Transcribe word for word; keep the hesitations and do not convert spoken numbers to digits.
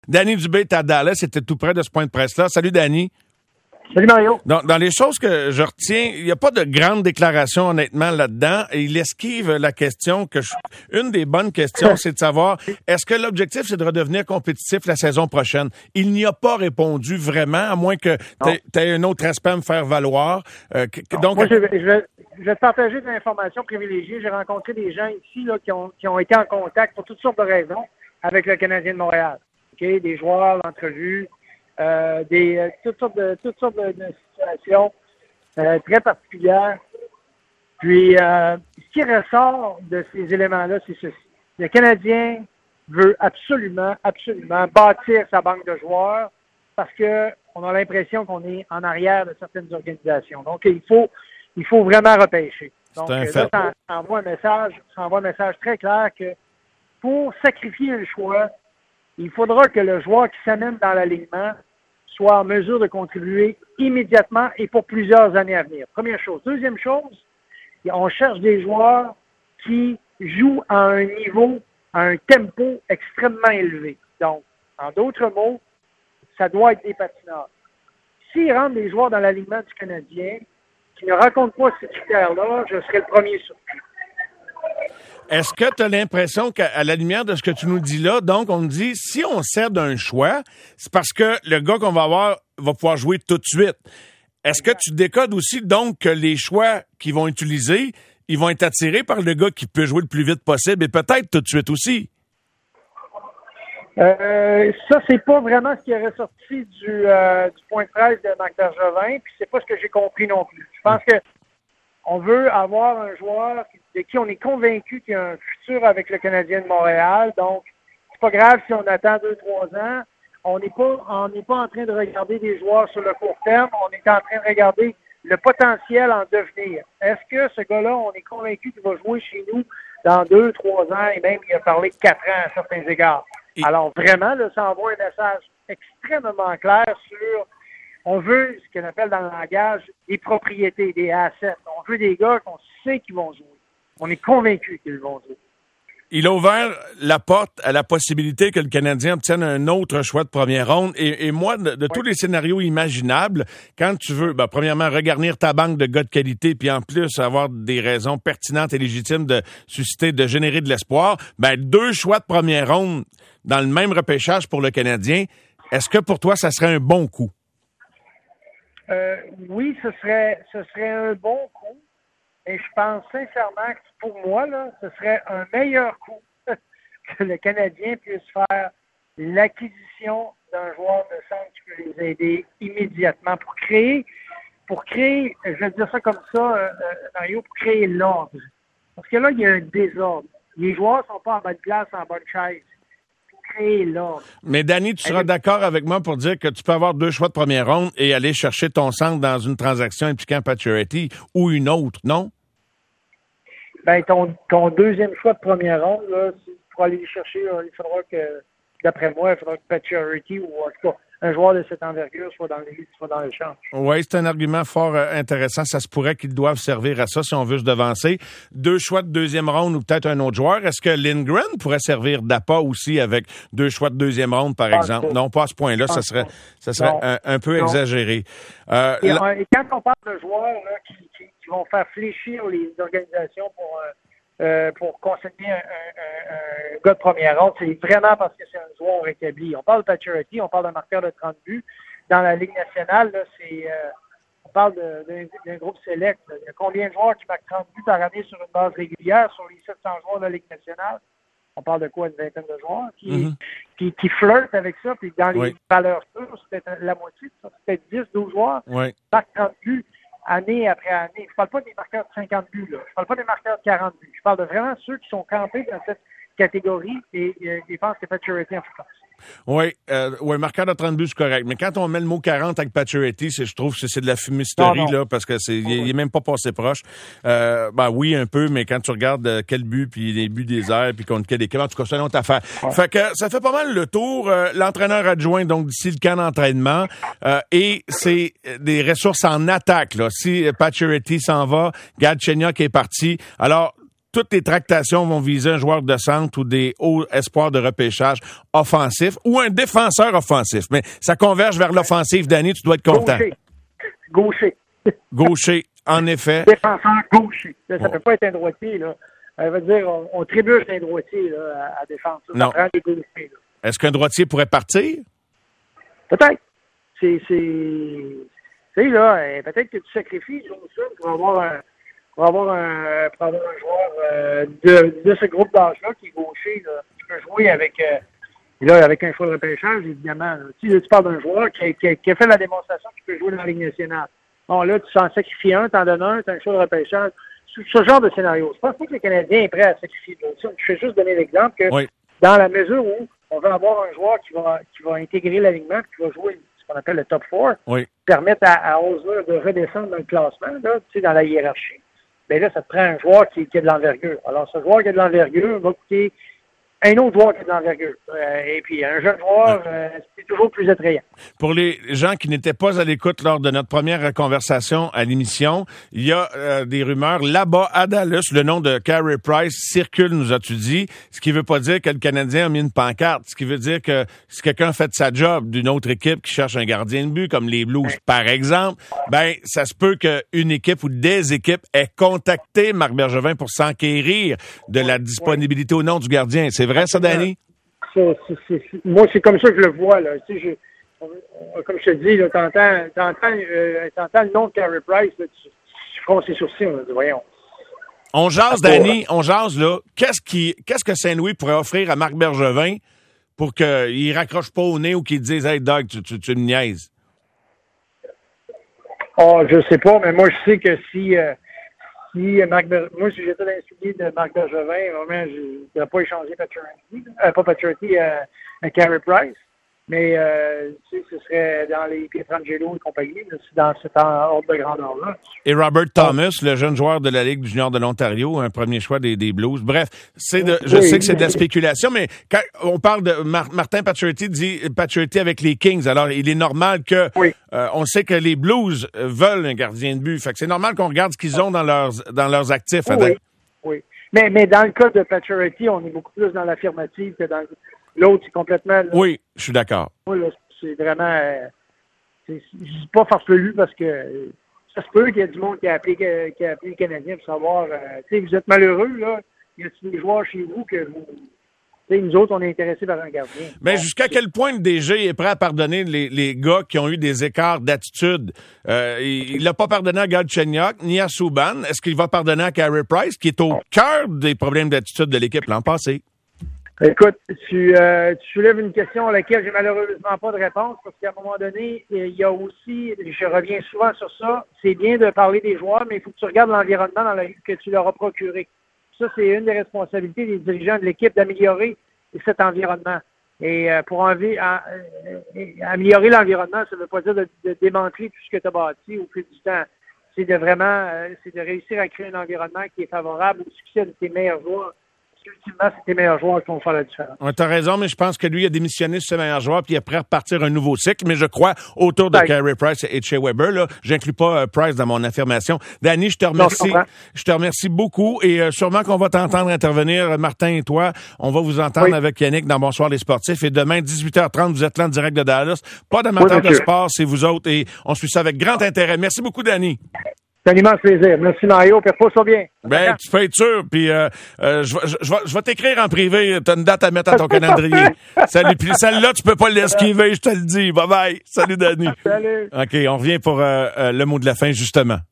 Danny Dubé est à Dallas, c'était tout près de ce point de presse-là. Salut, Danny. Salut, Mario. Dans, dans les choses que je retiens, il n'y a pas de grande déclaration, honnêtement, là-dedans. Et il esquive la question que je... Une des bonnes questions, c'est de savoir, est-ce que l'objectif, c'est de redevenir compétitif la saison prochaine? Il n'y a pas répondu vraiment, à moins que tu aies un autre aspect à me faire valoir. Euh, donc, Moi, je vais, je, vais, je vais te partager des informations privilégiées. J'ai rencontré des gens ici là, qui, ont, qui ont été en contact pour toutes sortes de raisons avec le Canadien de Montréal. Okay? Des joueurs, l'entrevue, euh, des euh, toutes sortes de toutes sortes de, de situations euh, très particulières. Puis, euh, ce qui ressort de ces éléments-là, c'est ceci. Le Canadien veut absolument, absolument bâtir sa banque de joueurs parce que on a l'impression qu'on est en arrière de certaines organisations. Donc, il faut, il faut vraiment repêcher. Donc, là, ça, ça envoie un message, ça envoie un message très clair que pour sacrifier un choix, il faudra que le joueur qui s'amène dans l'alignement soit en mesure de contribuer immédiatement et pour plusieurs années à venir. Première chose. Deuxième chose, on cherche des joueurs qui jouent à un niveau, à un tempo extrêmement élevé. Donc, en d'autres mots, ça doit être des patineurs. S'ils rentrent des joueurs dans l'alignement du Canadien qui ne rencontrent pas ces critères-là, je serai le premier surpris. Est-ce que tu as l'impression qu'à la lumière de ce que tu nous dis là, donc on dit, si on cède un choix, c'est parce que le gars qu'on va avoir va pouvoir jouer tout de suite. Est-ce que tu décodes aussi donc que les choix qu'ils vont utiliser, ils vont être attirés par le gars qui peut jouer le plus vite possible et peut-être tout de suite aussi? Euh, ça, c'est pas vraiment ce qui est ressorti du, euh, du point de presse de Marc Bergevin, puis c'est pas ce que j'ai compris non plus. Je pense que on veut avoir un joueur de qui on est convaincu qu'il y a un futur avec le Canadien de Montréal. Donc, c'est pas grave si on attend deux, trois ans. On n'est pas, on n'est pas en train de regarder des joueurs sur le court terme. On est en train de regarder le potentiel en devenir. Est-ce que ce gars-là, on est convaincu qu'il va jouer chez nous dans deux, trois ans et même il a parlé de quatre ans à certains égards? Et... Alors, vraiment, là, ça envoie un message extrêmement clair sur on veut ce qu'on appelle dans le langage des propriétés, des assets. On veut des gars qu'on sait qu'ils vont jouer. On est convaincu qu'ils vont jouer. Il a ouvert la porte à la possibilité que le Canadien obtienne un autre choix de première ronde. Et, et moi, de, de oui. tous les scénarios imaginables, quand tu veux, ben, premièrement, regarnir ta banque de gars de qualité, puis en plus avoir des raisons pertinentes et légitimes de susciter, de générer de l'espoir, ben deux choix de première ronde dans le même repêchage pour le Canadien, est-ce que pour toi, ça serait un bon coup? Euh, oui, ce serait, ce serait un bon coup. Et je pense sincèrement que pour moi, là, ce serait un meilleur coup que le Canadien puisse faire l'acquisition d'un joueur de centre qui peut les aider immédiatement pour créer, pour créer, je vais dire ça comme ça, euh, Mario, pour créer l'ordre. Parce que là, il y a un désordre. Les joueurs sont pas en bonne place, en bonne chaise. Créer l'ordre. Mais Danny, tu seras d'accord avec moi pour dire que tu peux avoir deux choix de première ronde et aller chercher ton centre dans une transaction impliquant Pacioretty ou une autre, non? Ben, ton, ton deuxième choix de première ronde, là, pour aller le chercher, là, il faudra que, d'après moi, il faudra que Pacioretty ou en tout cas un joueur de cette envergure soit dans les soit dans l'échange. Oui, c'est un argument fort euh, intéressant. Ça se pourrait qu'ils doivent servir à ça si on veut se devancer. Deux choix de deuxième ronde ou peut-être un autre joueur. Est-ce que Lindgren pourrait servir d'appât aussi avec deux choix de deuxième ronde, par pas exemple? Non, pas à ce point-là. Ça serait, ça serait un, un peu non. exagéré. Euh, et, la... et quand on parle de joueurs là, qui, qui, qui vont faire fléchir les organisations pour... Euh, Euh, pour consigner un, un, un gars de première ronde, c'est vraiment parce que c'est un joueur établi. On parle de Pacioretty, on parle d'un marqueur de trente buts. Dans la Ligue nationale, là, c'est, euh, on parle de, d'un, d'un groupe select. Là. Il y a combien de joueurs qui marquent trente buts par année sur une base régulière sur les sept cents joueurs de la Ligue nationale? On parle de quoi, une vingtaine de joueurs qui, mm-hmm. qui, qui flirtent avec ça. Puis dans les oui. valeurs sûres, c'est peut-être la moitié de ça. C'est peut-être dix, douze joueurs oui. qui marquent trente buts. Année après année. Je parle pas des marqueurs de cinquante buts, là. Je parle pas des marqueurs de quarante buts. Je parle de vraiment ceux qui sont campés dans cette catégorie et je pense que Pacioretty en fait partie. Oui, euh, ouais, marqueur de trente buts, c'est correct. Mais quand on met le mot quarante avec Pacioretty, c'est, je trouve que c'est de la fumisterie, non, non. là, parce que c'est, il, il est même pas passé proche. Euh, ben oui, un peu, mais quand tu regardes euh, quel but, puis les buts des airs, puis contre quelle équipe, en tout cas, c'est une autre affaire. Ouais. Fait que ça fait pas mal le tour. Euh, l'entraîneur adjoint, donc d'ici le camp d'entraînement, euh, et c'est des ressources en attaque, là. Si Pacioretty s'en va, Galchenyuk est parti. Alors, toutes les tractations vont viser un joueur de centre ou des hauts espoirs de repêchage offensif ou un défenseur offensif. Mais ça converge vers l'offensive, Danny, tu dois être content. Gaucher. Gaucher. Gaucher, en effet. Défenseur gaucher. Ça ne Oh. peut pas être un droitier, là. Ça veut dire, on, on trébuche un droitier, là, à, à défendre. Ça, Non. ça prend des gauchers, là. Est-ce qu'un droitier pourrait partir? Peut-être. C'est, c'est, tu sais, là, euh, peut-être que tu sacrifies Johnson pour avoir un, pour avoir un, pour avoir un joueur euh, de, de ce groupe d'âge-là qui est gaucher, là, qui peut jouer avec, euh, là, avec un choix de repêchage, évidemment. Là. Tu, là, tu parles d'un joueur qui a, qui, a, qui a fait la démonstration qu'il peut jouer dans la Ligue nationale. Bon, là, tu s'en sacrifies un, t'en donnes un, t'as un choix de repêchage. Ce, ce genre de scénario. Je pense pas que le Canadien est prêt à sacrifier Johnson. Je vais juste donner l'exemple que Oui. dans la mesure où on veut avoir un joueur qui va, qui va intégrer l'alignement, qui va jouer ce qu'on appelle le top quatre, Oui. permettre à, à Osler de redescendre dans le classement, là, tu sais, dans la hiérarchie, bien là, ça te prend un joueur qui, qui a de l'envergure. Alors, ce joueur qui a de l'envergure va coûter un autre joueur qui a de l'envergure. Euh, et puis, un jeune joueur, euh, c'est toujours plus attrayant. Pour les gens qui n'étaient pas à l'écoute lors de notre première conversation à l'émission, il y a euh, des rumeurs là-bas à Dallas. Le nom de Carey Price circule, nous as-tu dit, ce qui veut pas dire que le Canadien a mis une pancarte. Ce qui veut dire que si quelqu'un fait sa job d'une autre équipe qui cherche un gardien de but, comme les Blues, par exemple, ben ça se peut qu'une équipe ou des équipes aient contacté Marc Bergevin pour s'enquérir de la disponibilité ou non du gardien. C'est vrai, ça, Danny? Ça, c'est, c'est, c'est, moi, c'est comme ça que je le vois, là. Tu sais, je, on, on, comme je te dis, là, t'entends, t'entends, euh, t'entends le nom de Carey Price, là, tu, tu fronces ses sourcils, on dit, voyons. On jase, Danny, on jase, là. Qu'est-ce qui, qu'est-ce que Saint-Louis pourrait offrir à Marc Bergevin pour qu'il raccroche pas au nez ou qu'il dise, hey, Doug, tu, tu, tu me niaises? Oh, je sais pas, mais moi, je sais que si, euh, si Marc Ber... moi, si j'étais dans le soulier de Marc Bergevin, vraiment, je ne voudrais pas échanger Pacioretty, euh, pas Pacioretty, euh, Carey Price, mais euh, tu sais, ce serait dans les Pietrangelo et compagnie, là, c'est dans cet ordre de grandeur-là. Et Robert Thomas, le jeune joueur de la Ligue du Junior de l'Ontario, un premier choix des, des Blues. Bref, c'est de, je oui, sais que c'est de la mais... spéculation, mais quand on parle de Mar- Martin Pacioretty, dit Pacioretty avec les Kings, alors il est normal que oui. euh, on sait que les Blues veulent un gardien de but. Fait que c'est normal qu'on regarde ce qu'ils ont dans leurs dans leurs actifs. Oui, oui. oui. Mais, mais dans le cas de Pacioretty, on est beaucoup plus dans l'affirmative que dans l'autre, c'est complètement... Là, oui, je suis d'accord. Moi, là, c'est vraiment... Euh, c'est, je dis pas farfelu parce que euh, ça se peut qu'il y ait du monde qui a appelé, qui a appelé le Canadien pour savoir, euh, tu sais, vous êtes malheureux, là, y a-t-il des joueurs chez vous que vous... Tu sais, nous autres, on est intéressés par un gardien. Mais bon, jusqu'à quel point le D G est prêt à pardonner les, les gars qui ont eu des écarts d'attitude? Euh, il l'a pas pardonné à Galchenyuk ni à Subban. Est-ce qu'il va pardonner à Carey Price, qui est au cœur des problèmes d'attitude de l'équipe l'an passé? Écoute, tu, euh, tu soulèves une question à laquelle j'ai malheureusement pas de réponse parce qu'à un moment donné, il y a aussi, je reviens souvent sur ça, c'est bien de parler des joueurs, mais il faut que tu regardes l'environnement dans la, que tu leur as procuré. Ça, c'est une des responsabilités des dirigeants de l'équipe d'améliorer cet environnement. Et euh, pour envie, à, euh, améliorer l'environnement, ça ne veut pas dire de, de démanteler tout ce que tu as bâti au fil du temps. C'est de vraiment, euh, c'est de réussir à créer un environnement qui est favorable au succès de tes meilleurs joueurs. Ultimement, c'est tes meilleurs joueurs qui vont faire la différence. Ouais, t'as raison, mais je pense que lui a démissionné sur ses meilleurs joueurs puis il est prêt à repartir un nouveau cycle. Mais je crois autour de ouais. Carey Price et de Shea Weber. Là, j'inclus pas euh, Price dans mon affirmation. Danny, je te remercie. Non, je, je te remercie beaucoup et euh, sûrement qu'on va t'entendre intervenir, Martin et toi. On va vous entendre oui. avec Yannick dans Bonsoir les sportifs. Et demain, dix-huit heures trente, vous êtes là en direct de Dallas. Pas d'amateurs oui, de sport, c'est vous autres. Et on suit ça avec grand intérêt. Merci beaucoup, Danny. C'est un immense plaisir. Merci, Mario. Perpose-toi bien. Ben, tu peux être sûr. Puis, euh, euh, je, je, je, je vais t'écrire en privé. T'as une date à mettre à ton calendrier. Salut. Puis celle-là, tu peux pas l'esquiver, je te le dis. Bye bye. Salut, Danny. Salut. OK, on revient pour euh, euh, le mot de la fin, justement.